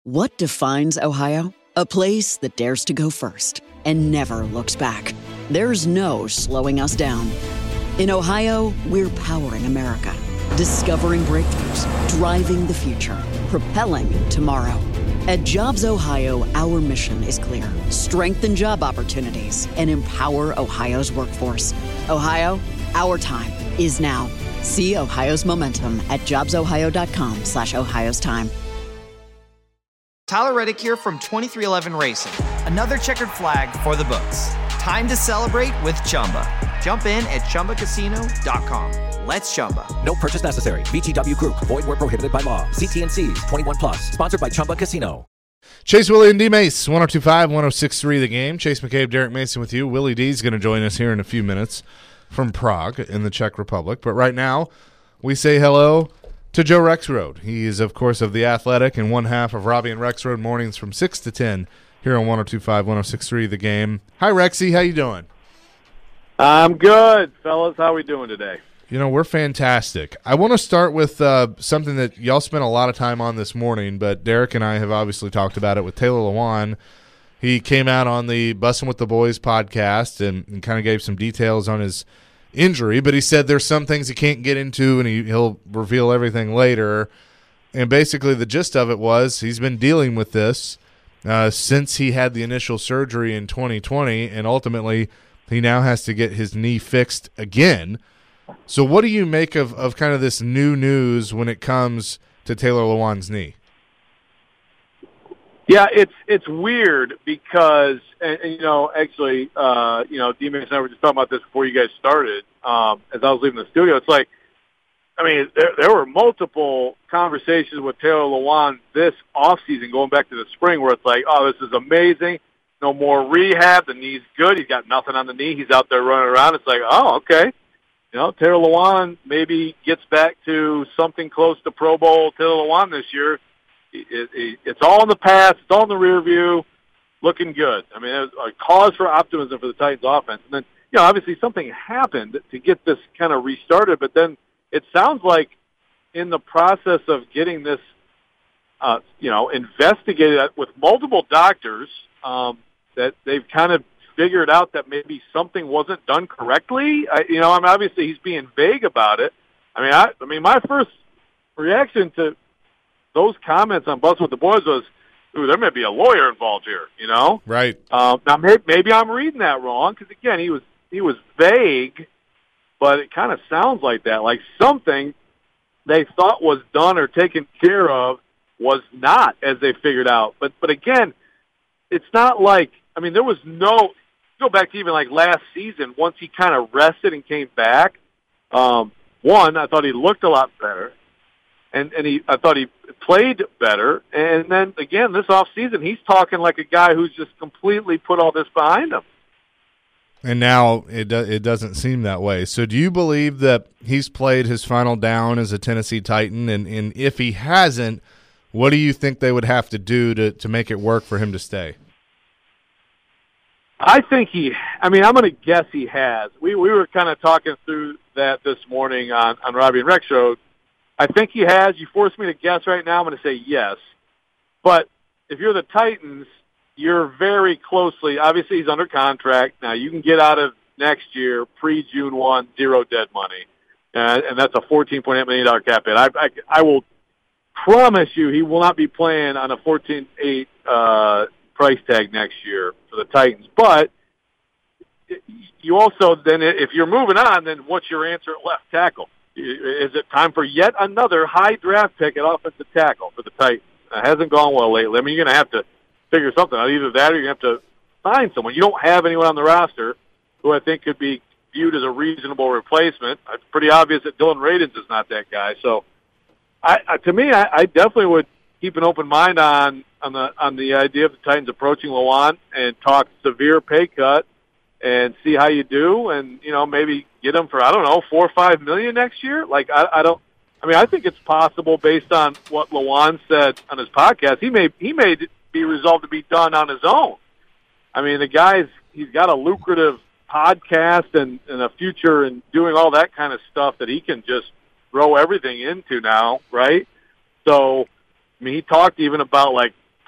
What defines Ohio? A place that dares to go first and never looks back. There's no slowing us down. In Ohio, we're powering America, discovering breakthroughs, driving the future, propelling tomorrow. At Jobs Ohio, our mission is clear: strengthen job opportunities and empower Ohio's workforce. Ohio, our time is now. See Ohio's momentum at jobsohio.com/Ohio's time. Tyler Reddick here from 2311 Racing. Another checkered flag for the books. Time to celebrate with Chumba. Jump in at ChumbaCasino.com. Let's Chumba. No purchase necessary. VGW Group. Void where prohibited by law. See T&Cs. 21 plus. Sponsored by Chumba Casino. Chase, Willie, and D. Mace, 102.5, 106.3 The Game. Chase McCabe, Derek Mason with you. Willie D is going to join us here in a few minutes from Prague in the Czech Republic. But right now, we say hello to Joe Rexrode. He is, of course, of The Athletic and one half of Robbie and Rexrode mornings from 6 to 10 here on 102.5, 106.3 The Game. Hi, Rexy. How you doing? I'm good, fellas. How we doing today? You know, we're fantastic. I want to start with something that y'all spent a lot of time on this morning, but Derek and I have obviously talked about it with Taylor Lewan. He came out on the Bussin' with the Boys podcast and kind of gave some details on his injury, but he said there's some things he can't get into, and he'll reveal everything later. And basically the gist of it was he's been dealing with this since he had the initial surgery in 2020, and ultimately he now has to get his knee fixed again. So what do you make of kind of this new news when it comes to Taylor Lewan's knee? Yeah, it's weird because, and you know, actually, D-Man and I were just talking about this before you guys started. As I was leaving the studio, it's like, I mean, there were multiple conversations with Taylor Lewan this offseason, going back to the spring, where it's like, oh, this is amazing. No more rehab. The knee's good. He's got nothing on the knee. He's out there running around. It's like, oh, okay. You know, Taylor Lewan maybe gets back to something close to Pro Bowl Taylor Lewan this year. It's all in the past. It's all in the rear view. Looking good. I mean, there's a cause for optimism for the Titans offense. And then, you know, obviously something happened to get this kind of restarted, but then it sounds like in the process of getting this, investigated with multiple doctors, that they've kind of figured out that maybe something wasn't done correctly. Obviously he's being vague about it. I mean, my first reaction to those comments on Bussin' with the Boys was, ooh, there may be a lawyer involved here, you know? Right. Now, maybe I'm reading that wrong because, again, he was vague, but it kind of sounds like that, like something they thought was done or taken care of was not, as they figured out. But again, it's not like, I mean, there was no, go back to even like last season, once he kind of rested and came back, one, I thought he looked a lot better. And I thought he played better. And then, again, this offseason, he's talking like a guy who's just completely put all this behind him. And now it doesn't seem that way. So do you believe that he's played his final down as a Tennessee Titan? And if he hasn't, what do you think they would have to do to make it work for him to stay? I think I'm going to guess he has. We were kind of talking through that this morning on Robbie and Rex Show. I think he has. You forced me to guess right now. I'm going to say yes. But if you're the Titans, you're very closely, obviously he's under contract. Now you can get out of next year, pre-June 1, zero dead money. And that's a $14.8 million cap hit. I will promise you he will not be playing on a 14.8 price tag next year for the Titans. But you also then, if you're moving on, then what's your answer at left tackle? Is it time for yet another high draft pick at offensive tackle for the Titans? It hasn't gone well lately. I mean, you're going to have to figure something out. Either that or you're going to have to find someone. You don't have anyone on the roster who I think could be viewed as a reasonable replacement. It's pretty obvious that Dylan Radins is not that guy. So, to me, I definitely would keep an open mind on the idea of the Titans approaching Lewan and talk severe pay cut and see how you do, and maybe get him for, I don't know, $4 or $5 million next year. Like I think it's possible based on what Lewan said on his podcast. He may be resolved to be done on his own. I mean, he's got a lucrative podcast and a future in doing all that kind of stuff that he can just throw everything into now, right? So, I mean, he talked even about like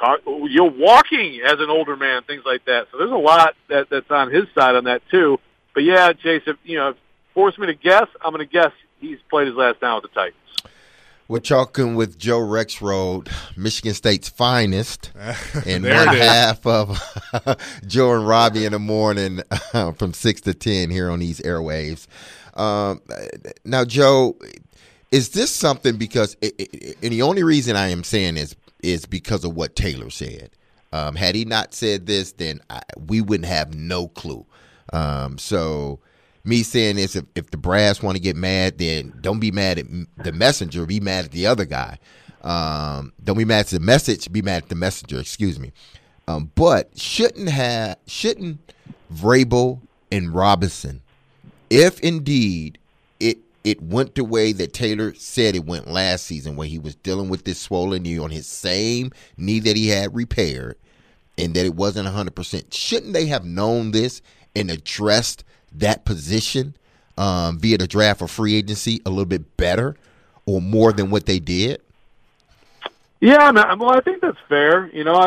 you're walking as an older man, things like that. So there's a lot that's on his side on that too. But yeah, Chase, if force me to guess, I'm going to guess he's played his last down with the Titans. We're talking with Joe Rexrode, Michigan State's finest, and There one it is. half of Joe and Robbie in the morning from 6 to 10 here on these airwaves. Now, Joe, is this something because and the only reason I am saying is because of what Taylor said. Had he not said this, then we wouldn't have no clue. So me saying this, if the brass want to get mad, then don't be mad at the messenger, be mad at the other guy. Don't be mad at the message, be mad at the messenger, excuse me. But shouldn't Vrabel and Robinson, if indeed it went the way that Taylor said it went last season, where he was dealing with this swollen knee on his same knee that he had repaired, and that it wasn't 100%, shouldn't they have known this and addressed that position via the draft or free agency a little bit better or more than what they did? Yeah, I think that's fair.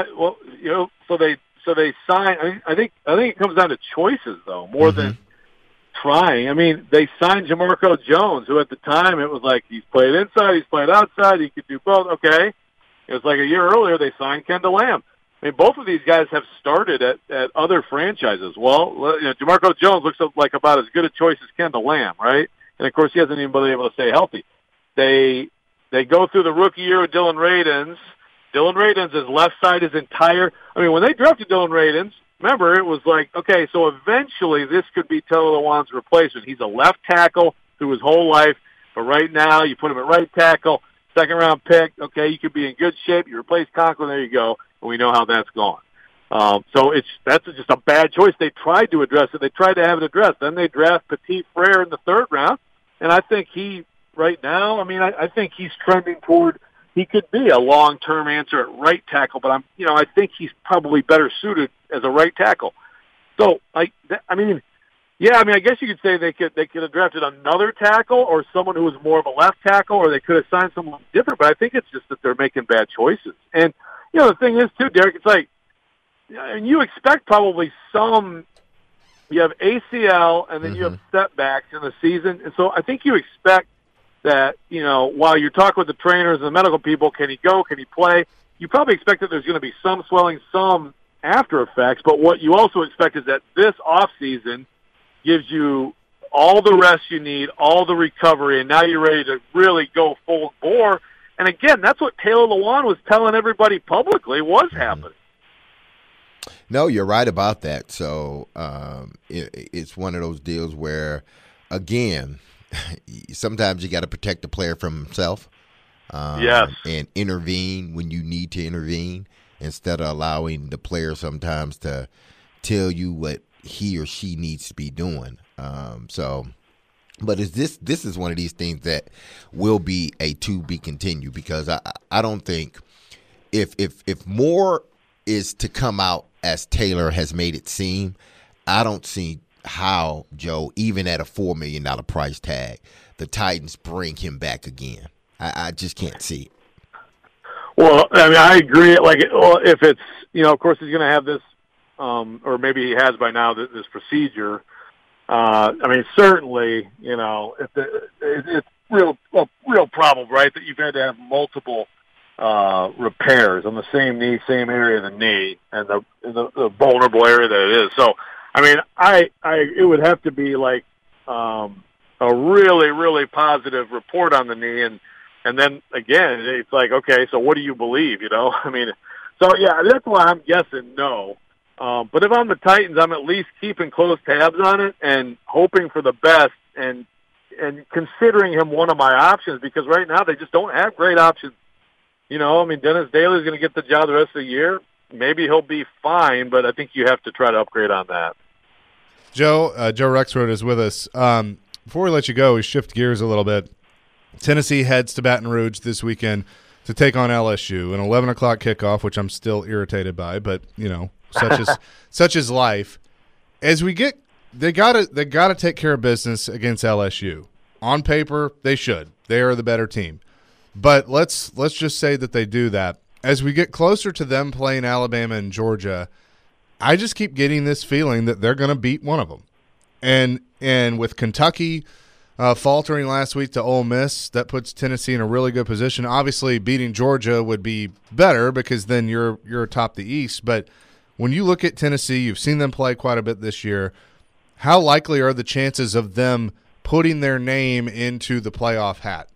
So they sign. I think it comes down to choices though, more than trying. I mean, they signed Jamarco Jones, who at the time it was like he's played inside, he's played outside, he could do both. Okay, it was like a year earlier they signed Kendall Lamb. I mean, both of these guys have started at other franchises. Well, Jamarco Jones looks like about as good a choice as Kendall Lamb, right? And of course, he hasn't even been able to stay healthy. They go through the rookie year with Dylan Radins. Dylan Radins is left side his entire. I mean, when they drafted Dylan Radins, remember it was like, okay, so eventually this could be Taylor Lewan's replacement. He's a left tackle through his whole life, but right now you put him at right tackle, second round pick. Okay, you could be in good shape. You replace Conklin, there you go. And we know how that's gone. So that's just a bad choice. They tried to address it. They tried to have it addressed. Then they draft Petit Frere in the third round, and I think right now, I think he's trending toward he could be a long-term answer at right tackle, but I think he's probably better suited as a right tackle. So I guess you could say they could have drafted another tackle or someone who was more of a left tackle, or they could have signed someone different. But I think it's just that they're making bad choices. And the thing is too, Derek, it's like, and you expect probably you have ACL and then you have setbacks in the season, and so I think you expect that, while you're talking with the trainers and the medical people, can he go, can he play? You probably expect that there's going to be some swelling, some after effects, but what you also expect is that this off season gives you all the rest you need, all the recovery, and now you're ready to really go full bore. And again, that's what Taylor Lewan was telling everybody publicly was happening. No, you're right about that. So it's one of those deals where, again, sometimes you got to protect the player from himself. Yes. And intervene when you need to intervene instead of allowing the player sometimes to tell you what he or she needs to be doing. But this is one of these things that will be a to be continued, because I don't think if more is to come out as Taylor has made it seem, I don't see how, Joe, even at a $4 million price tag, the Titans bring him back again. I just can't see it. Well, I agree. If it's, of course he's going to have this, or maybe he has by now, this procedure. Certainly, it's a real problem, right, that you've had to have multiple repairs on the same knee, same area of the knee, and the vulnerable area that it is. So, it would have to be like a really, really positive report on the knee, and then again, it's like, okay, so what do you believe? So yeah, that's why I'm guessing no. But if I'm the Titans, I'm at least keeping close tabs on it and hoping for the best and considering him one of my options, because right now they just don't have great options. Dennis Daly's going to get the job the rest of the year. Maybe he'll be fine, but I think you have to try to upgrade on that. Joe Rexrode is with us. Before we let you go, we shift gears a little bit. Tennessee heads to Baton Rouge this weekend to take on LSU, an 11 o'clock kickoff, which I'm still irritated by, but such is life. As we get, they gotta take care of business against LSU. On paper, they should. They are the better team. But let's just say that they do that. as we get closer to them playing Alabama and Georgia, I just keep getting this feeling that they're going to beat one of them. And with Kentucky faltering last week to Ole Miss, that puts Tennessee in a really good position. Obviously, beating Georgia would be better because then you're atop the East. But when you look at Tennessee, you've seen them play quite a bit this year. How likely are the chances of them putting their name into the playoff hat?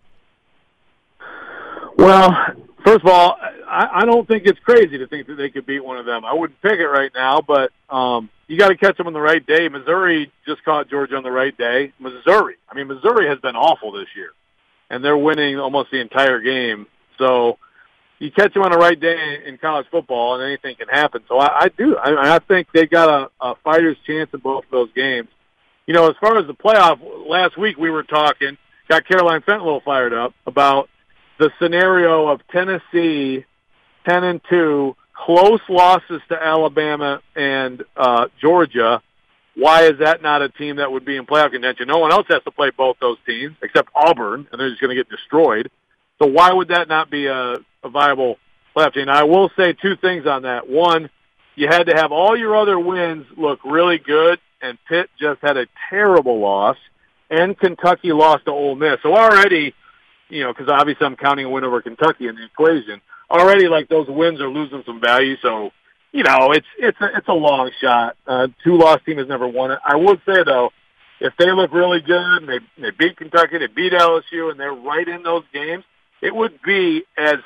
Well, first of all, I don't think it's crazy to think that they could beat one of them. I wouldn't pick it right now, but you got to catch them on the right day. Missouri just caught Georgia on the right day. Missouri has been awful this year, and they're winning almost the entire game. So you catch them on the right day in college football, and anything can happen. So I think they got a fighter's chance in both of those games. You know, as far as the playoff, last week we were talking, got Caroline Fenton a little fired up about the scenario of Tennessee 10-2, close losses to Alabama and Georgia. Why is that not a team that would be in playoff contention? No one else has to play both those teams except Auburn, and they're just going to get destroyed. So why would that not be a viable playoff team? Now, I will say two things on that. One, you had to have all your other wins look really good, and Pitt just had a terrible loss, and Kentucky lost to Ole Miss. So already, you know, because obviously I'm counting a win over Kentucky in the equation. Already, like, those wins are losing some value. So, you know, it's a long shot. Two-loss team has never won it. I would say, though, if they look really good and they beat Kentucky, they beat LSU, and they're right in those games, it would be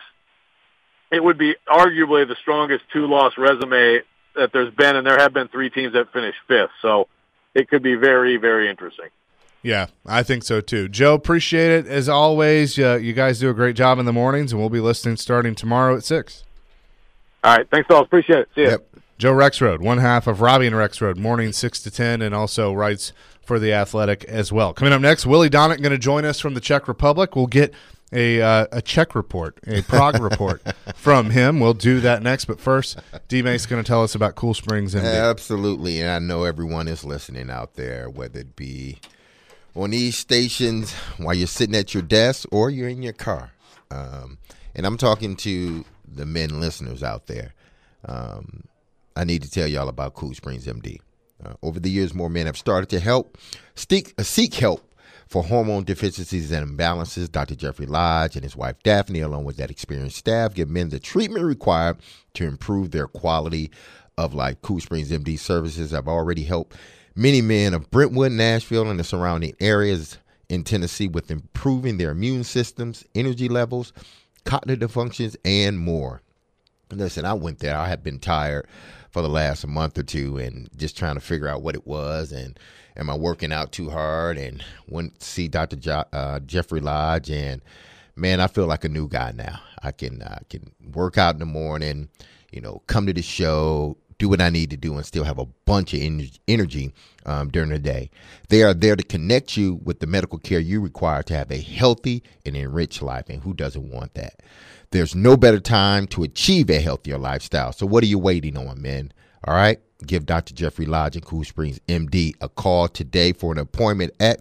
arguably the strongest two-loss resume that there's been, and there have been three teams that finished fifth. So it could be very, very interesting. Yeah, I think so too. Joe, appreciate it as always. You guys do a great job in the mornings, and we'll be listening starting tomorrow at 6. All right, thanks, fellas. Appreciate it. See you. Yep. Joe Rexrode, one half of Robbie and Rexrode, mornings 6 to 10, and also writes for The Athletic as well. Coming up next, Willie Donick going to join us from the Czech Republic. We'll get a Czech report, a Prague report from him. We'll do that next, but first, D-Mace going to tell us about Cool Springs MD. Absolutely, and I know everyone is listening out there, whether it be on these stations while you're sitting at your desk or you're in your car. And I'm talking to the men listeners out there. I need to tell y'all about Cool Springs MD. Over the years, more men have started to seek help for hormone deficiencies and imbalances. Dr. Jeffrey Lodge and his wife Daphne, along with that experienced staff, give men the treatment required to improve their quality of life. Cool Springs MD services have already helped many men of Brentwood, Nashville, and the surrounding areas in Tennessee with improving their immune systems, energy levels, cognitive functions, and more. Listen, I went there. I had been tired for the last month or two and just trying to figure out what it was and am I working out too hard, and went to see Dr. Jeffrey Lodge, and man, I feel like a new guy now. I can work out in the morning, you know, come to the show, do what I need to do, and still have a bunch of energy during the day. They are there to connect you with the medical care you require to have a healthy and enriched life, and who doesn't want that? There's no better time to achieve a healthier lifestyle. So what are you waiting on, man? All right? Give Dr. Jeffrey Lodge and Cool Springs MD a call today for an appointment at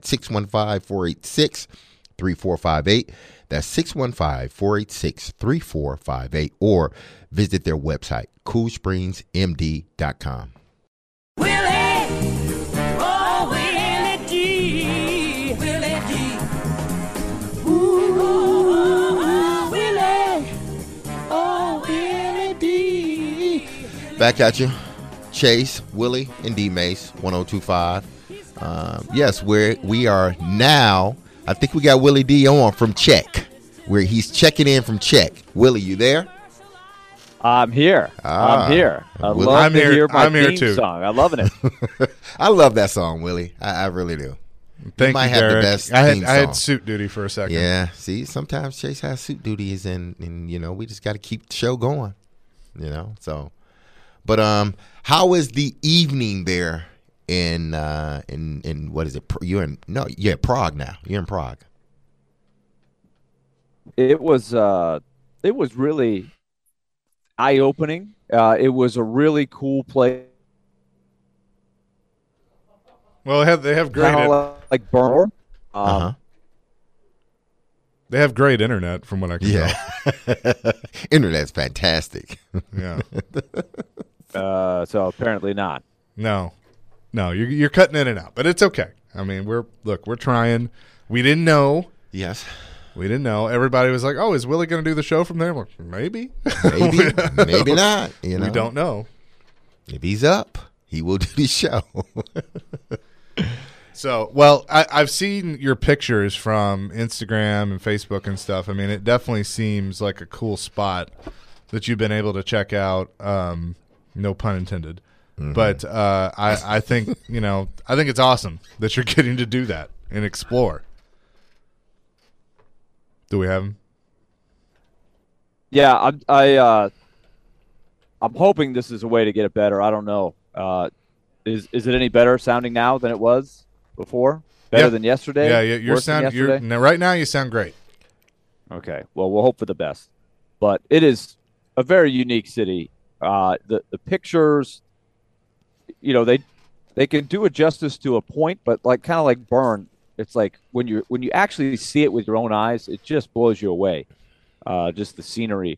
615-486-3458. That's 615-486-3458, or visit their website, coolspringsmd.com. Willie, oh Willie D, Willie D. Ooh, Willie, oh Willie D. Back at you. Chase, Willie, and D-Mace, 1025. Yes, we are now. I think we got Willie D on from Czech, where he's checking in from Czech. Willie, you there? I'm here. I'm here. I love to hear my theme song. I'm loving it. I love that song, Willie. I really do. Thank you, might have Derek. the best I theme had song. suit duty for a second. Yeah, see, sometimes Chase has suit duties, and you know, we just got to keep the show going, you know. So, but how is the evening there in what is it? You're in Prague now. You're in Prague. It was really eye-opening. It was a really cool place. Well, they have great Kind of like Bernor. They have great internet, from what I can tell. Internet's fantastic. Yeah. So apparently not. No, you're cutting in and out, but it's okay. I mean, we're trying. We didn't know. Yes. We didn't know. Everybody was like, "Oh, is Willie going to do the show from there?" I'm like, maybe, maybe not. You know, we don't know. If he's up, he will do the show. So, well, I've seen your pictures from Instagram and Facebook and stuff. I mean, it definitely seems like a cool spot that you've been able to check out. No pun intended. Mm-hmm. But I think, I think it's awesome that you're getting to do that and explore. Do we have him? Yeah, I'm hoping this is a way to get it better. I don't know. Is it any better sounding now than it was before? Better than yesterday? Yeah, right now you sound great. Okay. Well, we'll hope for the best. But it is a very unique city. The pictures, they can do it justice to a point, but kind of like Bern, it's like when you actually see it with your own eyes, it just blows you away. Just the scenery.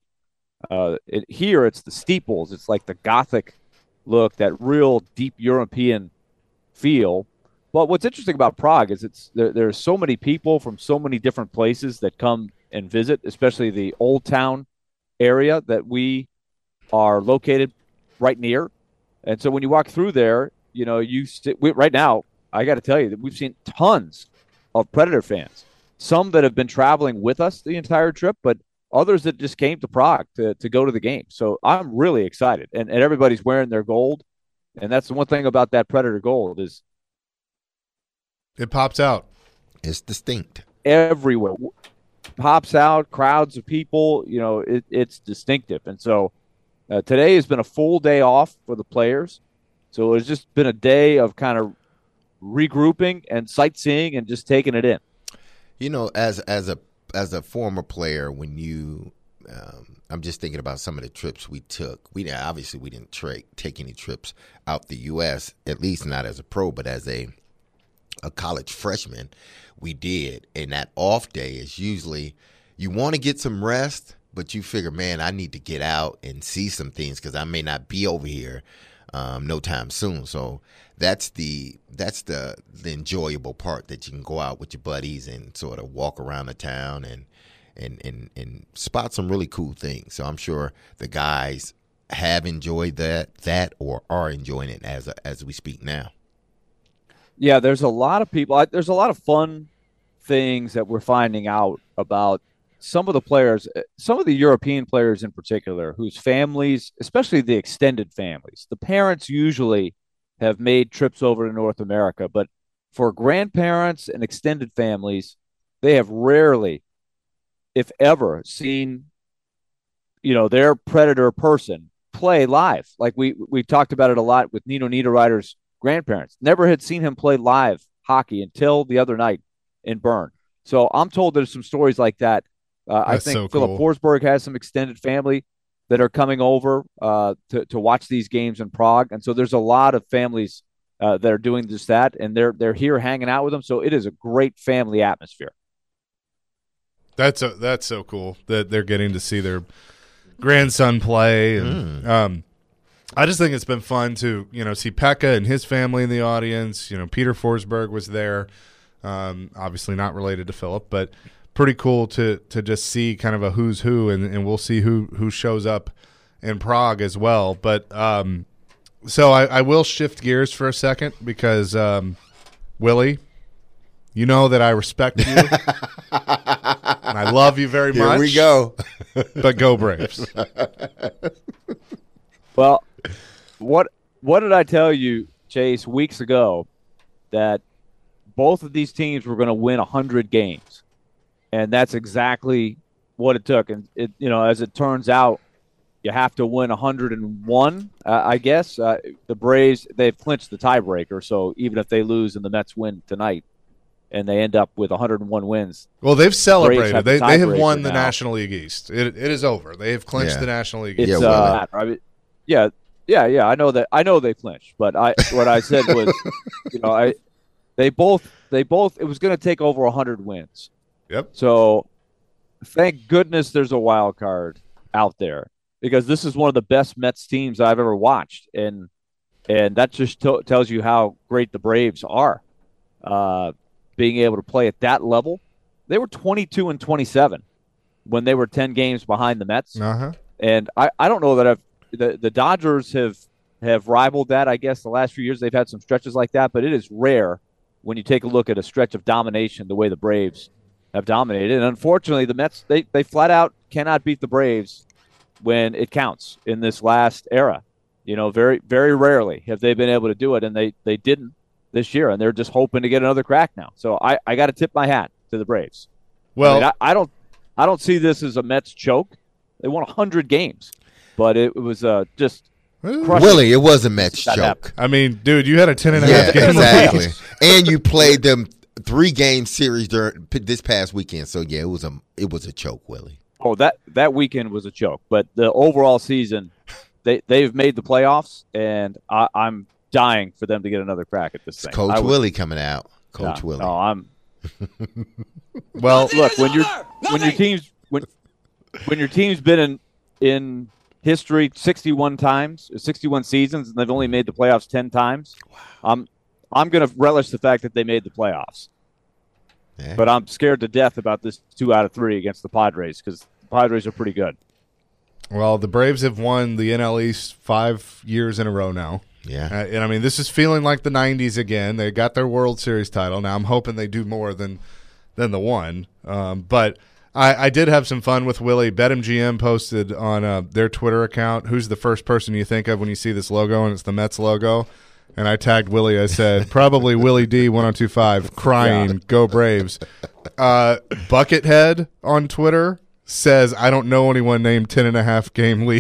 Here it's the steeples. It's like the Gothic look, that real deep European feel. But what's interesting about Prague is there are so many people from so many different places that come and visit, especially the Old Town area that we are located right near. And so when you walk through there, right now, I got to tell you that we've seen tons of Predator fans, some that have been traveling with us the entire trip, but others that just came to Prague to go to the game. So I'm really excited. And everybody's wearing their gold. And that's the one thing about that Predator gold is it pops out. It's distinct. Everywhere. Pops out, crowds of people, it's distinctive. And so today has been a full day off for the players. So it's just been a day of kind of regrouping and sightseeing and just taking it in. As a former player, when you I'm just thinking about some of the trips we took. We didn't take any trips out the U.S., at least not as a pro, but as a college freshman, we did. And that off day is usually you want to get some rest, but you figure, man, I need to get out and see some things because I may not be over here no time soon. So that's the enjoyable part, that you can go out with your buddies and sort of walk around the town and spot some really cool things. So I'm sure the guys have enjoyed that or are enjoying it as we speak now. Yeah, there's a lot of people. There's a lot of fun things that we're finding out about some of the players, some of the European players in particular, whose families, especially the extended families, the parents usually have made trips over to North America. But for grandparents and extended families, they have rarely, if ever, seen, their Predator person play live. Like we've talked about it a lot with Nino Niederreiter's grandparents. Never had seen him play live hockey until the other night in Bern. So I'm told there's some stories like that. I think so Philip Forsberg has some extended family that are coming over to watch these games in Prague. And so there's a lot of families that are doing just that, and they're here hanging out with them. So it is a great family atmosphere. That's so cool that they're getting to see their grandson play. And I just think it's been fun to, see Pekka and his family in the audience. Peter Forsberg was there, obviously not related to Philip, but pretty cool to just see kind of a who's who, and we'll see who shows up in Prague as well. But so I will shift gears for a second because, Willie, you know that I respect you and I love you very much. Here we go. But go Braves. Well, what did I tell you, Chase, weeks ago, that both of these teams were going to win 100 games? And that's exactly what it took. And as it turns out, you have to win 101, I guess. The Braves, they've clinched the tiebreaker. So even if they lose and the Mets win tonight and they end up with 101 wins. Well, they've celebrated. They have won the National League East. It is over. They have clinched the National League East. I know that. I know they clinched. But what I said was, they both. It was going to take over 100 wins. Yep. So Thank goodness there's a wild card out there, because this is one of the best Mets teams I've ever watched, and that just tells you how great the Braves are. Being able to play at that level, they were 22-27 when they were 10 games behind the Mets, and I don't know that the Dodgers have rivaled that. I guess the last few years they've had some stretches like that, but it is rare when you take a look at a stretch of domination the way the Braves have dominated. And unfortunately, the Mets, they flat out cannot beat the Braves when it counts in this last era. Very, very rarely have they been able to do it, and they didn't this year, and they're just hoping to get another crack now. So I got to tip my hat to the Braves. Well, I don't see this as a Mets choke. They won 100 games, but it was just Willie, it was a Mets choke. I mean, dude, you had a 10.5 game exactly. And you played them 3-game series during this past weekend. So yeah, it was a choke, Willie. Oh, that weekend was a choke, but the overall season, they've made the playoffs, and I'm dying for them to get another crack at this thing. Coach Willie coming out. Coach Willie. No, I'm. Well, look, when your team's been in history 61 times, 61 seasons, and they've only made the playoffs 10 times. Wow. I'm going to relish the fact that they made the playoffs. Yeah. But I'm scared to death about this 2 out of 3 against the Padres, because the Padres are pretty good. Well, the Braves have won the NL East 5 years in a row now. Yeah. And I mean, this is feeling like the 90s again. They got their World Series title. Now I'm hoping they do more than the one. But I did have some fun with Willie. BetMGM posted on their Twitter account, who's the first person you think of when you see this logo, and it's the Mets logo. And I tagged Willie. I said, probably Willie D 1025 crying, go Braves. Buckethead on Twitter says, I don't know anyone named 10.5 game lead.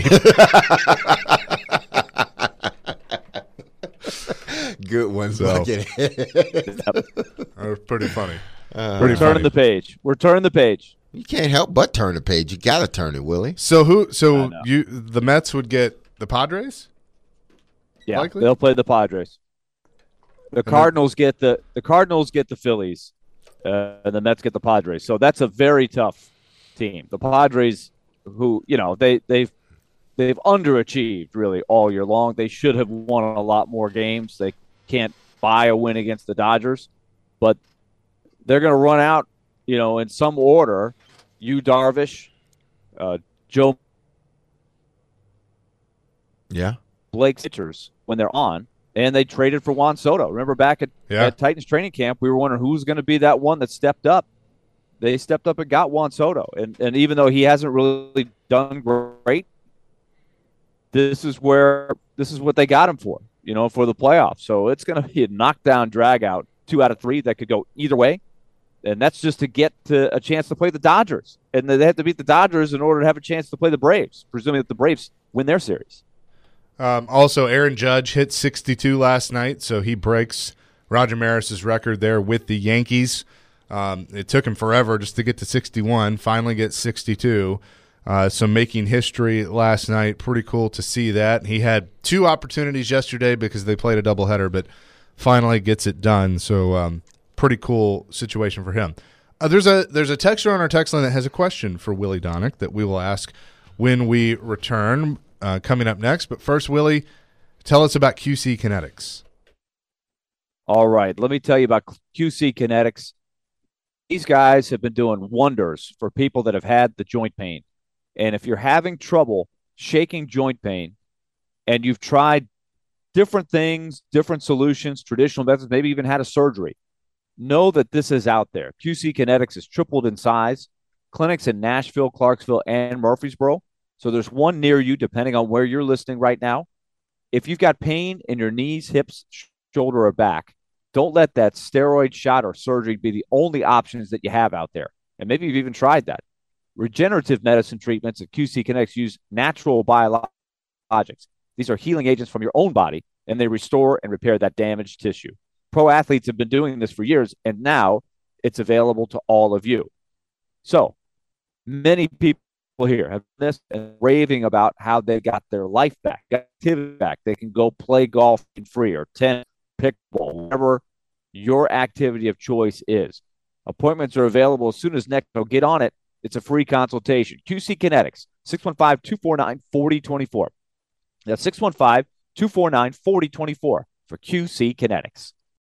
Good one, Buckethead. That was pretty funny. We're turning the page. We're turning the page. You can't help but turn the page. You got to turn it, Willie. So the Mets would get the Padres? Yeah, likely? They'll play the Padres. The Cardinals get the Phillies, and the Mets get the Padres. So that's a very tough team. The Padres, who they've underachieved really all year long. They should have won a lot more games. They can't buy a win against the Dodgers, but they're going to run out, in some order. Yu Darvish, Joe. Yeah. Blake pitchers when they're on, and they traded for Juan Soto. Remember back at Titans training camp, we were wondering who's going to be that one that stepped up. They stepped up and got Juan Soto, and even though he hasn't really done great, this is what they got him for, for the playoffs. So it's going to be a knockdown, drag out, 2 out of 3 that could go either way, and that's just to get to a chance to play the Dodgers, and they have to beat the Dodgers in order to have a chance to play the Braves, presuming that the Braves win their series. Also, Aaron Judge hit 62 last night, so he breaks Roger Maris's record there with the Yankees. It took him forever just to get to 61, finally get 62. So making history last night, pretty cool to see that. He had 2 opportunities yesterday because they played a doubleheader, but finally gets it done. So pretty cool situation for him. There's a texter on our text line that has a question for Willie Donick that we will ask when we return. Coming up next. But first, Willie, tell us about QC Kinetics. All right. Let me tell you about QC Kinetics. These guys have been doing wonders for people that have had the joint pain. And if you're having trouble shaking joint pain and you've tried different things, different solutions, traditional methods, maybe even had a surgery, know that this is out there. QC Kinetics has tripled in size. Clinics in Nashville, Clarksville, and Murfreesboro. So there's one near you, depending on where you're listening right now. If you've got pain in your knees, hips, shoulder, or back, don't let that steroid shot or surgery be the only options that you have out there. And maybe you've even tried that. Regenerative medicine treatments at QC Kinetics use natural biologics. These are healing agents from your own body, and they restore and repair that damaged tissue. Pro athletes have been doing this for years, and now it's available to all of you. So many people here have this and raving about how they got their life back, got activity back. They can go play golf free or tennis, pickleball, whatever your activity of choice is. Appointments are available as soon as next. So get on it. It's a free consultation. QC Kinetics, 615-249-4024. That's 615-249-4024 for QC Kinetics.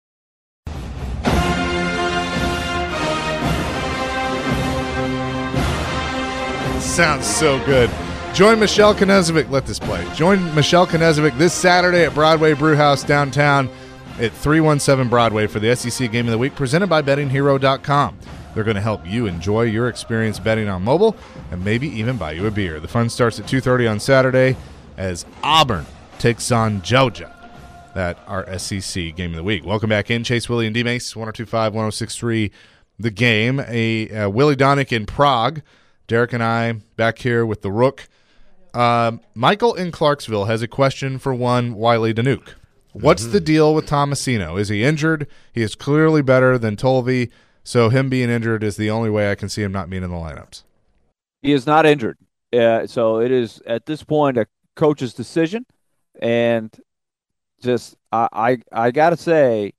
Sounds so good. Join Michelle Knezovic. Let this play. Join Michelle Knezovic this Saturday at Broadway Brewhouse downtown at 317 Broadway for the SEC Game of the Week, presented by BettingHero.com. They're going to help you enjoy your experience betting on mobile and maybe even buy you a beer. The fun starts at 2:30 on Saturday as Auburn takes on Georgia. That our SEC Game of the Week. Welcome back in. Chase, Willie, and D-Mace, 102.5, 106.3 The Game. A Willie Donick in Prague. Derek and I back here with the Rook. Michael in Clarksville has a question for one Wiley Danuke. What's the deal with Tomasino? Is he injured? He is clearly better than Tolvey, so him being injured is the only way I can see him not being in the lineups. He is not injured. So it is, at this point, a coach's decision. And just I got to say,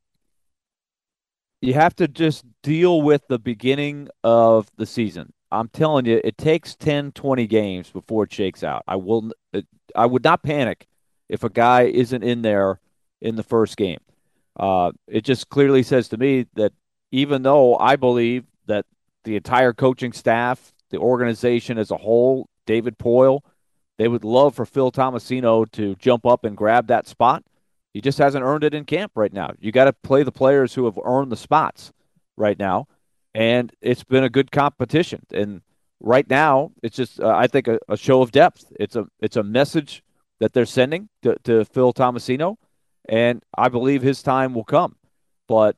you have to just deal with the beginning of the season. I'm telling you, it takes 10, 20 games before it shakes out. I would not panic if a guy isn't in there in the first game. It just clearly says to me that even though I believe that the entire coaching staff, the organization as a whole, David Poyle, they would love for Phil Tomasino to jump up and grab that spot. He just hasn't earned it in camp right now. You got to play the players who have earned the spots right now. And it's been a good competition. And right now, it's just, I think, a show of depth. It's a message that they're sending to Phil Tomasino, and I believe his time will come. But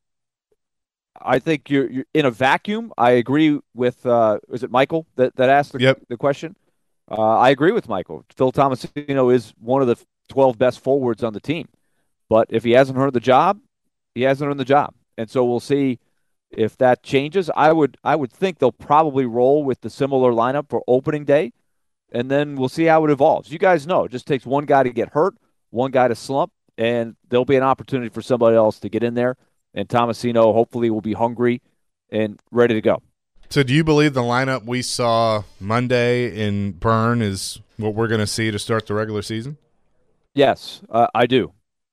I think you're in a vacuum. I agree with, is it Michael that asked the question? I agree with Michael. Phil Tomasino is one of the 12 best forwards on the team. But if he hasn't earned the job, he hasn't earned the job. And so we'll see if that changes. I would think they'll probably roll with the similar lineup for opening day, and then we'll see how it evolves. You guys know it just takes one guy to get hurt, one guy to slump, and there'll be an opportunity for somebody else to get in there, and Tomasino hopefully will be hungry and ready to go. So do you believe the lineup we saw Monday in Bern is what we're going to see to start the regular season? Yes, I do.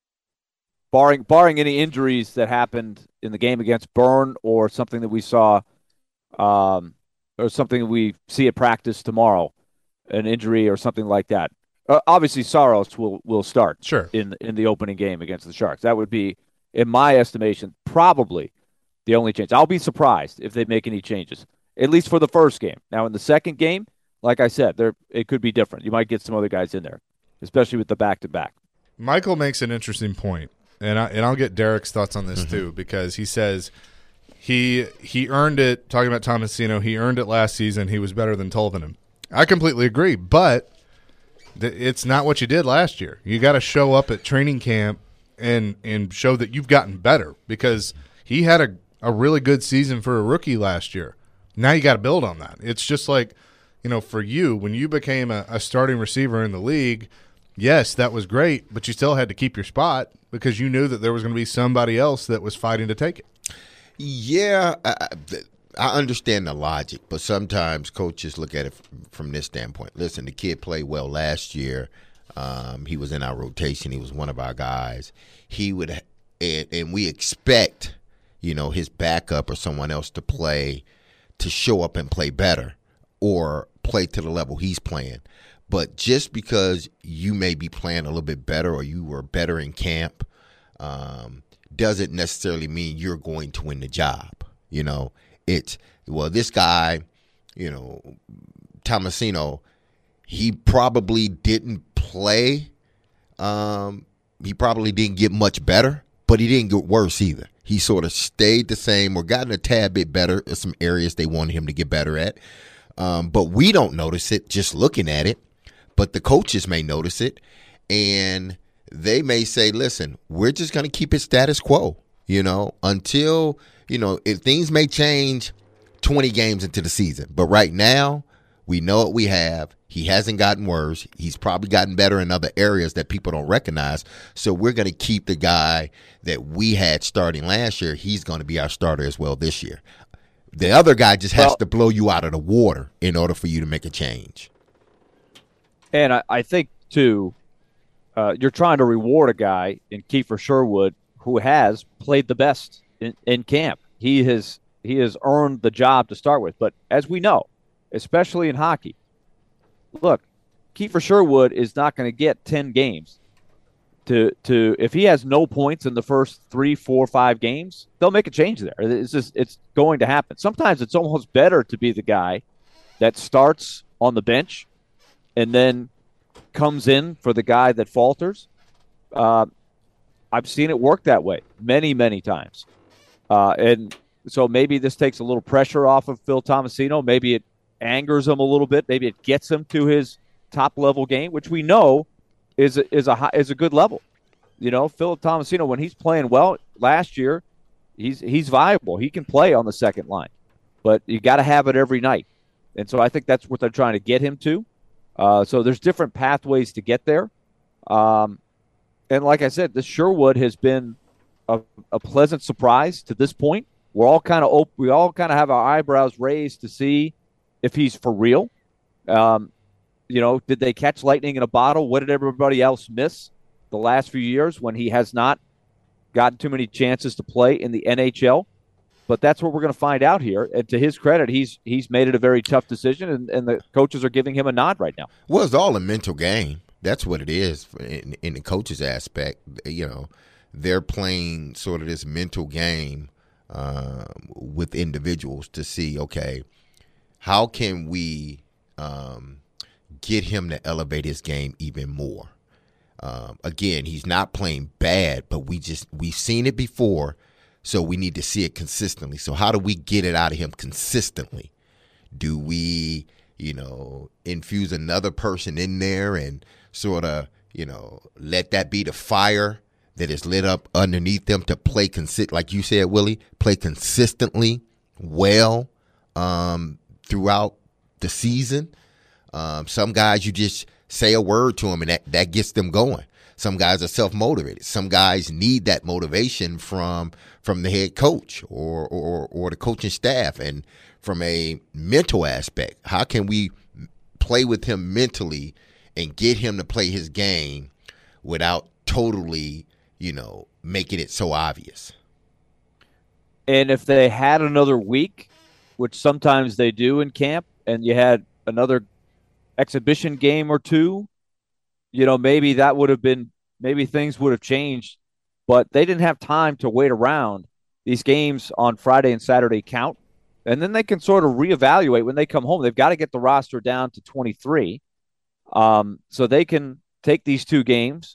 Barring any injuries that happened in the game against Bern or something that we saw or something that we see at practice tomorrow, an injury or something like that. Obviously, Saros will start in the opening game against the Sharks. That would be, in my estimation, probably the only change. I'll be surprised if they make any changes, at least for the first game. Now, in the second game, like I said, it could be different. You might get some other guys in there, especially with the back-to-back. Michael makes an interesting point. And I'll get Derek's thoughts on this too, because he says he earned it, talking about Tomasino, he earned it last season. He was better than Tolvanen. I completely agree, but it's not what you did last year. You got to show up at training camp and show that you've gotten better, because he had a really good season for a rookie last year. Now you got to build on that. It's just like, for you, when you became a starting receiver in the league, yes, that was great, but you still had to keep your spot because you knew that there was going to be somebody else that was fighting to take it. Yeah, I understand the logic, but sometimes coaches look at it from this standpoint. Listen, the kid played well last year. He was in our rotation. He was one of our guys. He would, and we expect, his backup or someone else to show up and play better or play to the level he's playing. But just because you may be playing a little bit better or you were better in camp doesn't necessarily mean you're going to win the job. This guy, Tomasino, he probably didn't play. He probably didn't get much better, but he didn't get worse either. He sort of stayed the same or gotten a tad bit better in some areas they wanted him to get better at. But we don't notice it just looking at it. But the coaches may notice it, and they may say, listen, we're just going to keep it status quo, until, if things may change 20 games into the season. But right now, we know what we have. He hasn't gotten worse. He's probably gotten better in other areas that people don't recognize. So we're going to keep the guy that we had starting last year. He's going to be our starter as well this year. The other guy just has to blow you out of the water in order for you to make a change. And I think, too, you're trying to reward a guy in Kiefer Sherwood who has played the best in camp. He has earned the job to start with. But as we know, especially in hockey, look, Kiefer Sherwood is not going to get 10 games. If he has no points in the first 3, 4, 5 games, they'll make a change there. It's going to happen. Sometimes it's almost better to be the guy that starts on the bench and then comes in for the guy that falters. I've seen it work that way many, many times. And so maybe this takes a little pressure off of Phil Tomasino. Maybe it angers him a little bit. Maybe it gets him to his top-level game, which we know is a good level. Phil Tomasino, when he's playing well last year, he's viable. He can play on the second line. But you got to have it every night. And so I think that's what they're trying to get him to. So there's different pathways to get there. And like I said, this Sherwood has been a pleasant surprise to this point. We all kind of have our eyebrows raised to see if he's for real. Did they catch lightning in a bottle? What did everybody else miss the last few years when he has not gotten too many chances to play in the NHL? But that's what we're going to find out here. And to his credit, he's made it a very tough decision, and the coaches are giving him a nod right now. Well, it's all a mental game. That's what it is in the coach's aspect. They're playing sort of this mental game with individuals to see, okay, how can we get him to elevate his game even more? Again, he's not playing bad, but we've seen it before, so we need to see it consistently. So how do we get it out of him consistently? Do we, infuse another person in there and sort of, let that be the fire that is lit up underneath them to play like you said, Willie, play consistently well throughout the season? Some guys, you just say a word to them and that gets them going. Some guys are self-motivated. Some guys need that motivation from the head coach or the coaching staff. And from a mental aspect, how can we play with him mentally and get him to play his game without totally, making it so obvious? And if they had another week, which sometimes they do in camp, and you had another exhibition game or two, maybe that would have been, maybe things would have changed, but they didn't have time to wait around. These games on Friday and Saturday count, and then they can sort of reevaluate when they come home. They've got to get the roster down to 23, so they can take these 2 games,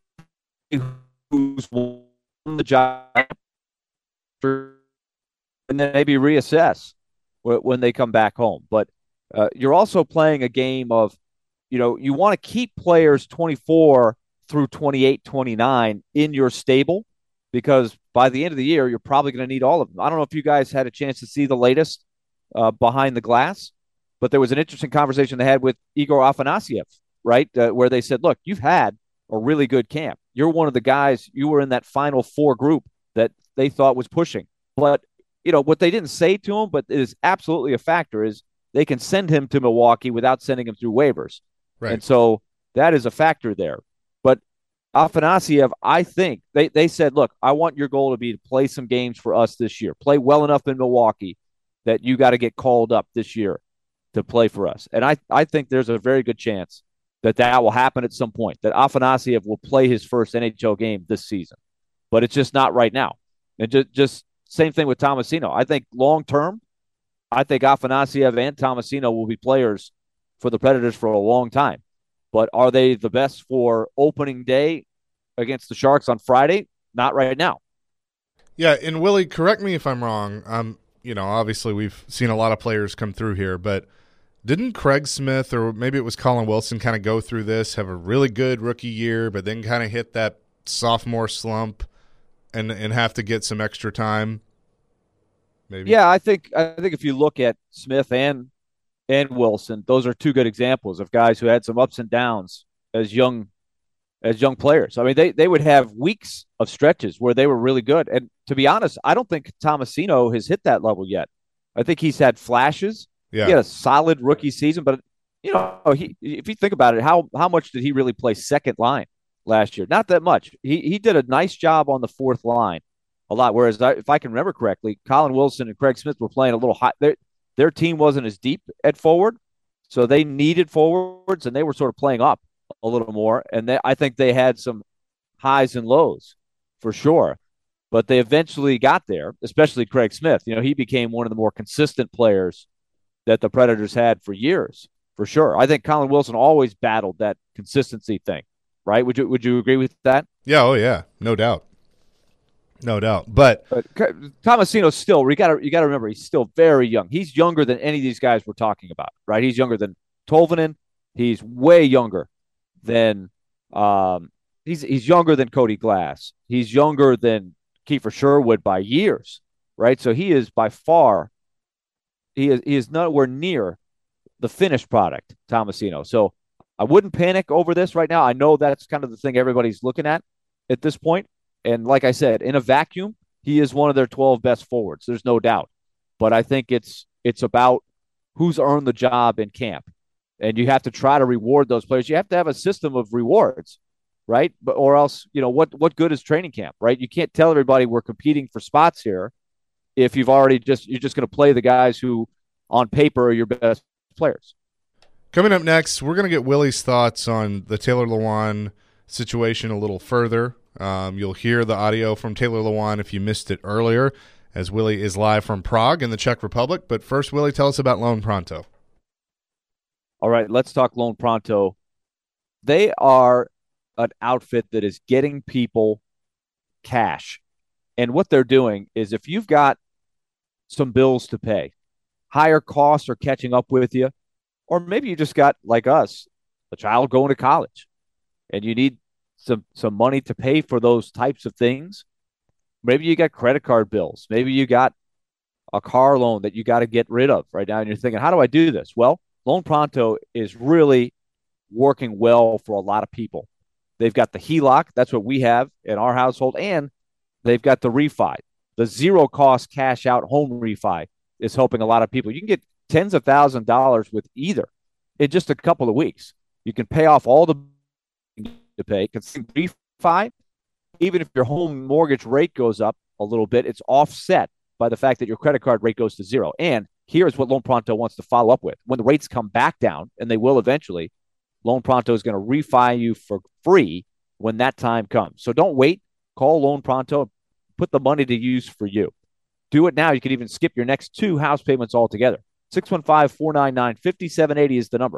who's won the job, and then maybe reassess when they come back home. But you're also playing a game of, you want to keep players 24 through 28, 29 in your stable, because by the end of the year, you're probably going to need all of them. I don't know if you guys had a chance to see the latest behind the glass, but there was an interesting conversation they had with Igor Afanasyev, right, where they said, look, you've had a really good camp. You're one of the guys, you were in that final 4 group that they thought was pushing. But, what they didn't say to him, but it is absolutely a factor, is they can send him to Milwaukee without sending him through waivers. Right. And so that is a factor there. But Afanasyev, I think, they said, look, I want your goal to be to play some games for us this year. Play well enough in Milwaukee that you got to get called up this year to play for us. And I think there's a very good chance that will happen at some point, that Afanasyev will play his first NHL game this season. But it's just not right now. And just same thing with Tomasino. I think long-term, I think Afanasyev and Tomasino will be players for the Predators for a long time. But are they the best for opening day against the Sharks on Friday? Not right now. Yeah, and Willie, correct me if I'm wrong. Obviously we've seen a lot of players come through here, but didn't Craig Smith, or maybe it was Colin Wilson, kind of go through this, have a really good rookie year, but then kind of hit that sophomore slump and have to get some extra time? Maybe. Yeah, I think if you look at Smith and Wilson, those are 2 good examples of guys who had some ups and downs as young players. I mean, they would have weeks of stretches where they were really good. And to be honest, I don't think Tomasino has hit that level yet. I think he's had flashes. Yeah. He had a solid rookie season, but if you think about it, how much did he really play second line last year? Not that much. He did a nice job on the fourth line a lot. Whereas if I can remember correctly, Colin Wilson and Craig Smith were playing a little high. Their team wasn't as deep at forward, so they needed forwards, and they were sort of playing up a little more. And I think they had some highs and lows for sure. But they eventually got there, especially Craig Smith. He became one of the more consistent players that the Predators had for years, for sure. I think Colin Wilson always battled that consistency thing, right? Would you agree with that? Yeah, oh yeah, no doubt. No doubt. But Tomasino still, you got to remember, he's still very young. He's younger than any of these guys we're talking about, right? He's younger than Tolvanen. He's way younger than he's younger than Cody Glass. He's younger than Kiefer Sherwood by years, right? So he is by far he is nowhere near the finished product, Tomasino. So I wouldn't panic over this right now. I know that's kind of the thing everybody's looking at this point. And like I said, in a vacuum, he is one of their 12 best forwards. There's no doubt. But I think it's about who's earned the job in camp. And you have to try to reward those players. You have to have a system of rewards, right? Or else, what good is training camp, right? You can't tell everybody we're competing for spots here if you're just going to play the guys who on paper are your best players. Coming up next, we're going to get Willie's thoughts on the Taylor Lewan situation a little further. You'll hear the audio from Taylor Lewan if you missed it earlier, as Willie is live from Prague in the Czech Republic. But first, Willie, tell us about Lone Pronto. All right, let's talk Lone Pronto. They are an outfit that is getting people cash. And what they're doing is if you've got some bills to pay, higher costs are catching up with you, or maybe you just got, like us, a child going to college, and you need some money to pay for those types of things. Maybe you got credit card bills. Maybe you got a car loan that you got to get rid of right now, and you're thinking, how do I do this? Well, Lone Pronto is really working well for a lot of people. They've got the HELOC. That's what we have in our household, and they've got the refi. The zero-cost cash-out home refi is helping a lot of people. You can get tens of thousands of dollars with either in just a couple of weeks. You can pay off all the to pay. Refi, even if your home mortgage rate goes up a little bit, it's offset by the fact that your credit card rate goes to zero. And here's what Lone Pronto wants to follow up with. When the rates come back down, and they will eventually, Lone Pronto is going to refi you for free when that time comes. So don't wait. Call Lone Pronto. Put the money to use for you. Do it now. You can even skip your next 2 house payments altogether. 615-499-5780 is the number.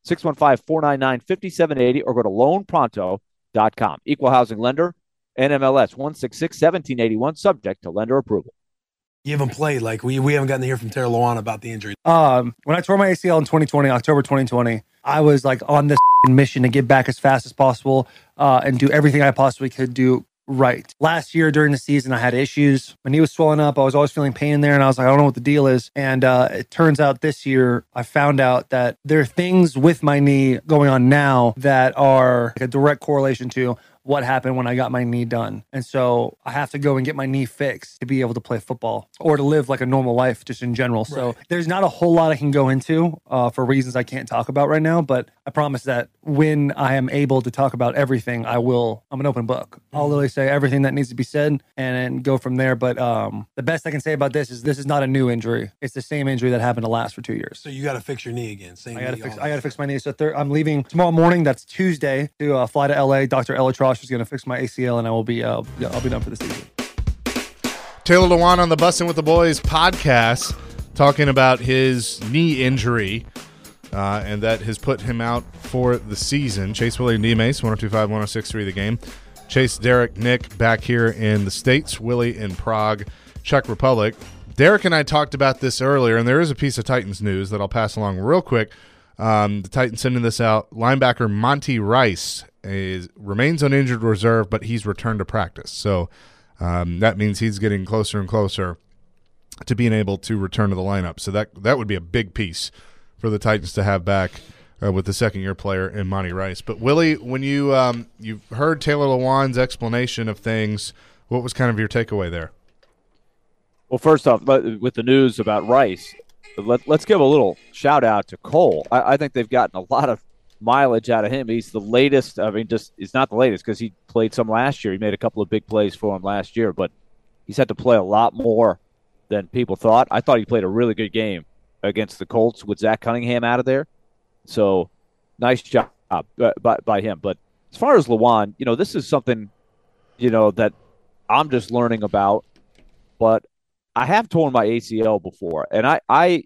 615-499-5780 or go to loanpronto.com. Equal housing lender, NMLS 166-1781, subject to lender approval. You haven't played. Like we haven't gotten to hear from Taylor Lewan about the injury. When I tore my ACL in 2020, October 2020, I was like on this mission to get back as fast as possible and do everything I possibly could do right. Last year during the season, I had issues. My knee was swelling up. I was always feeling pain there, and I was like, I don't know what the deal is. And it turns out this year, I found out that there are things with my knee going on now that are like a direct correlation to what happened when I got my knee done. And so I have to go and get my knee fixed to be able to play football or to live like a normal life just in general. Right. So there's not a whole lot I can go into for reasons I can't talk about right now, but I promise that when I am able to talk about everything, I'm an open book. I'll literally say everything that needs to be said and go from there. But the best I can say about this is not a new injury. It's the same injury that happened to last for 2 years. So you got to fix your knee again. I got to fix my knee. So I'm leaving tomorrow morning. That's Tuesday to fly to LA. Dr. Elatrosh is going to fix my ACL, and I will be I'll be done for the season. Taylor Lewan on the Bussin' with the Boys podcast talking about his knee injury and that has put him out for the season. Chase, Willie, and D-Mace, 102.5, 106.3 The Game. Chase, Derek, Nick back here in the States. Willie in Prague, Czech Republic. Derek and I talked about this earlier, and there is a piece of Titans news that I'll pass along real quick. The Titans sending this out. Linebacker Monty Rice remains on injured reserve, but he's returned to practice. So that means he's getting closer and closer to being able to return to the lineup. So that would be a big piece for the Titans to have back with the second-year player in Monty Rice. But, Willie, when you heard Taylor Lewan's explanation of things, what was kind of your takeaway there? Well, first off, with the news about Rice, let's give a little shout out to Cole. I think they've gotten a lot of mileage out of him. He's the latest. I mean, he's not the latest because he played some last year. He made a couple of big plays for him last year, but he's had to play a lot more than people thought. I thought he played a really good game against the Colts with Zach Cunningham out of there. So nice job by him. But as far as Lewan, this is something, that I'm just learning about. But I have torn my ACL before, and I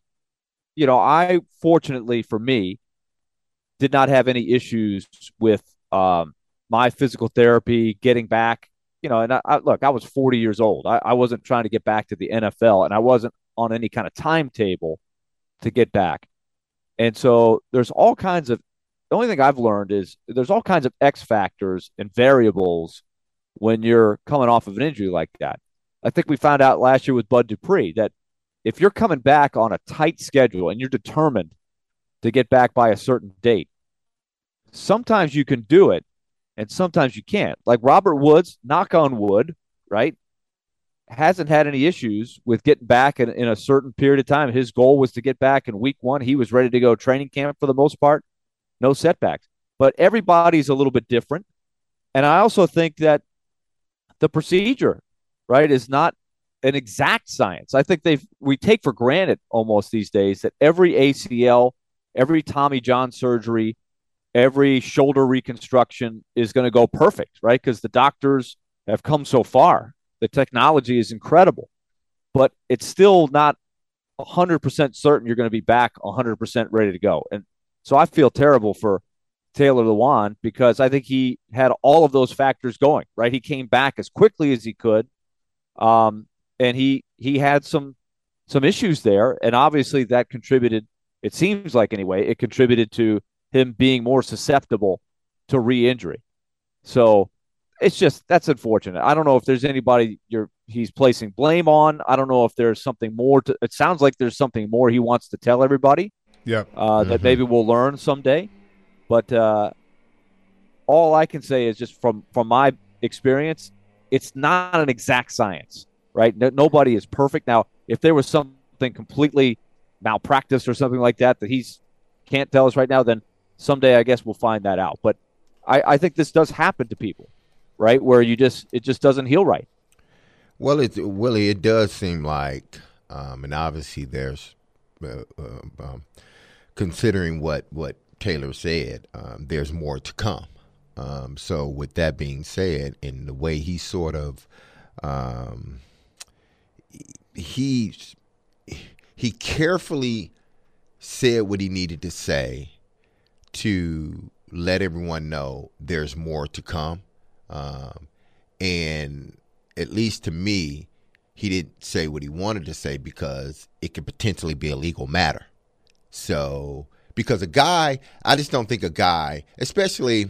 fortunately for me did not have any issues with my physical therapy getting back. And I was 40 years old. I wasn't trying to get back to the NFL, and I wasn't on any kind of timetable to get back. And so there's all kinds of. The only thing I've learned is there's all kinds of X factors and variables when you're coming off of an injury like that. I think we found out last year with Bud Dupree that if you're coming back on a tight schedule and you're determined to get back by a certain date, sometimes you can do it and sometimes you can't. Like Robert Woods, knock on wood, right, hasn't had any issues with getting back in a certain period of time. His goal was to get back in week 1. He was ready to go training camp for the most part. No setbacks. But everybody's a little bit different. And I also think that the procedure, right, is not an exact science. I think we take for granted almost these days that every ACL, every Tommy John surgery, every shoulder reconstruction is going to go perfect, right? Because the doctors have come so far. The technology is incredible, but it's still not 100% certain you're going to be back 100% ready to go. And so I feel terrible for Taylor Lewan because I think he had all of those factors going, right? He came back as quickly as he could. And he had some issues there. And obviously that contributed, it seems like anyway, it contributed to him being more susceptible to re-injury. So that's unfortunate. I don't know if there's anybody he's placing blame on. I don't know if there's something more it sounds like there's something more he wants to tell everybody. Yeah. That maybe we'll learn someday. But all I can say is just from my experience, it's not an exact science, right? Nobody is perfect. Now, if there was something completely malpractice or something like that he's can't tell us right now, then someday I guess we'll find that out. But I think this does happen to people, right? Where it just doesn't heal right. Well, Willie, it does seem like, and obviously there's, considering what Taylor said, there's more to come. So with that being said, in the way he sort of, he carefully said what he needed to say to let everyone know there's more to come. And at least to me, he didn't say what he wanted to say because it could potentially be a legal matter. So, because I just don't think a guy, especially,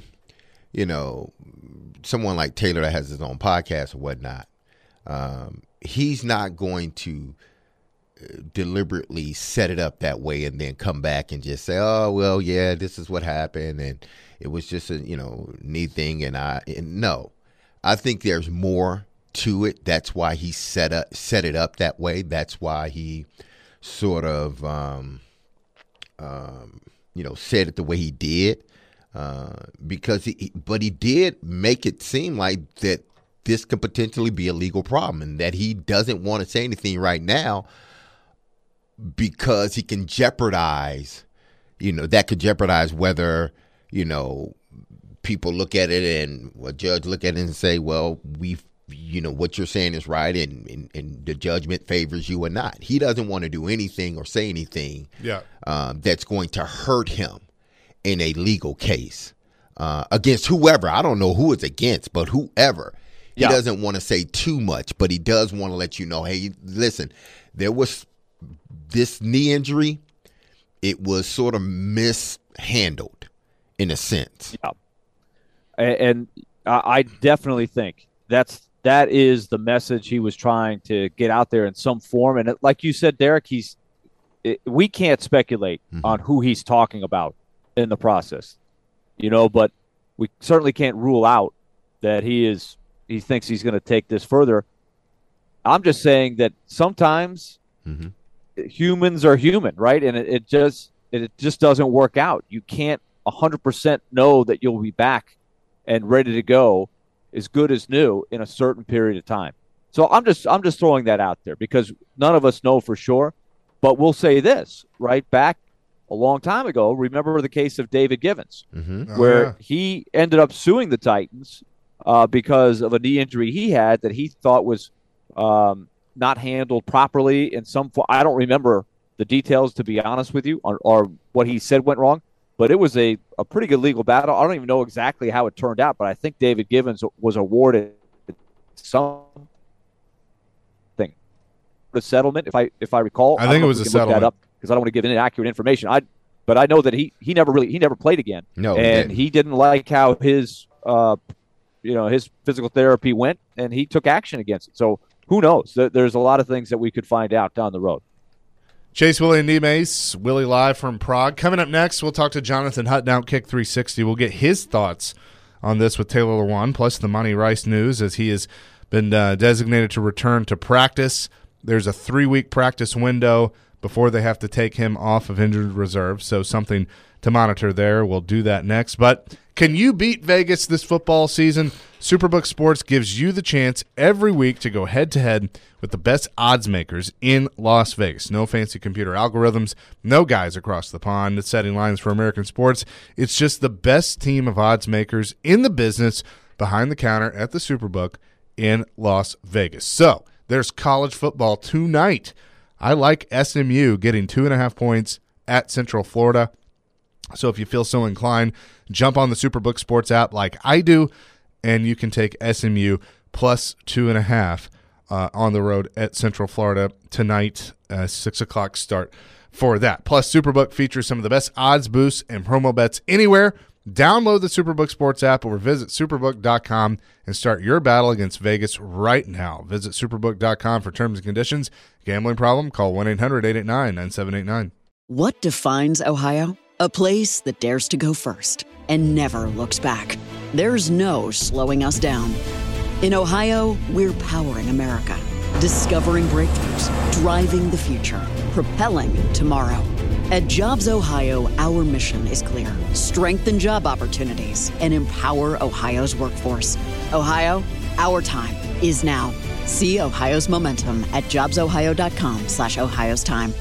someone like Taylor that has his own podcast or whatnot, he's not going to deliberately set it up that way and then come back and just say, oh, well, yeah, this is what happened and it was just a, knee thing. And no, I think there's more to it. That's why he set it up that way. That's why he sort of, said it the way he did, because but he did make it seem like that this could potentially be a legal problem and that he doesn't want to say anything right now because he can jeopardize, that could jeopardize whether, people look at it and a judge look at it and say, well, what you're saying is right and the judgment favors you or not. He doesn't want to do anything or say anything that's going to hurt him in a legal case against whoever. I don't know who it's against, but whoever. He doesn't want to say too much, but he does want to let you know, hey, listen, there was this knee injury. It was sort of mishandled in a sense. Yeah. And I definitely think that is the message he was trying to get out there in some form. And like you said, Derek, we can't speculate on who he's talking about in the process, but we certainly can't rule out that he thinks he's going to take this further. I'm just saying that sometimes humans are human, right? And it just doesn't work out. You can't 100% know that you'll be back and ready to go as good as new in a certain period of time. So I'm just throwing that out there because none of us know for sure. But we'll say this, right? Back a long time ago, remember the case of David Givens, where he ended up suing the Titans because of a knee injury he had that he thought was not handled properly in some form. I don't remember the details, to be honest with you, or what he said went wrong, but it was a pretty good legal battle. I don't even know exactly how it turned out, but I think David Givens was awarded something. The settlement, if I recall. I think it was a settlement. Because I don't want to give inaccurate information. But I know that he never played again. No, and he didn't like how his his physical therapy went, and he took action against it. So who knows? There's a lot of things that we could find out down the road. Chase, Willie, and Nemes, Willie live from Prague. Coming up next, we'll talk to Jonathan Hutton, Outkick 360. We'll get his thoughts on this with Taylor Lewan, plus the Monty Rice news as he has been designated to return to practice. There's a 3-week practice window before they have to take him off of injured reserve, so something to monitor there. We'll do that next. But can you beat Vegas this football season? Superbook Sports gives you the chance every week to go head-to-head with the best odds makers in Las Vegas. No fancy computer algorithms, no guys across the pond setting lines for American sports. It's just the best team of odds makers in the business behind the counter at the Superbook in Las Vegas. So there's college football tonight. I like SMU getting 2.5 points at Central Florida. So if you feel so inclined, jump on the Superbook Sports app like I do, and you can take SMU plus 2.5 on the road at Central Florida tonight, 6 o'clock start for that. Plus, Superbook features some of the best odds boosts and promo bets anywhere. Download the Superbook Sports app or visit superbook.com and start your battle against Vegas right now. Visit superbook.com for terms and conditions. Gambling problem? Call 1-800-889-9789. What defines Ohio? A place that dares to go first and never looks back. There's no slowing us down. In Ohio, we're powering America, discovering breakthroughs, driving the future, propelling tomorrow. At Jobs Ohio, our mission is clear. Strengthen job opportunities and empower Ohio's workforce. Ohio, our time is now. See Ohio's momentum at jobsohio.com/Ohio's time.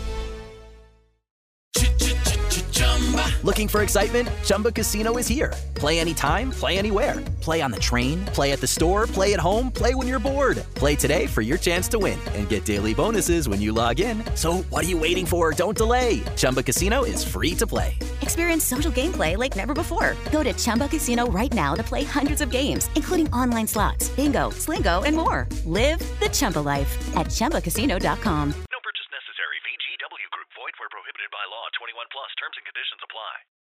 Looking for excitement? Chumba Casino is here. Play anytime, play anywhere. Play on the train, play at the store, play at home, play when you're bored. Play today for your chance to win and get daily bonuses when you log in. So what are you waiting for? Don't delay. Chumba Casino is free to play. Experience social gameplay like never before. Go to Chumba Casino right now to play hundreds of games, including online slots, bingo, Slingo, and more. Live the Chumba life at ChumbaCasino.com. No purchase necessary. VGW Group. Void where prohibited by law. 21 plus. Terms and conditions apply.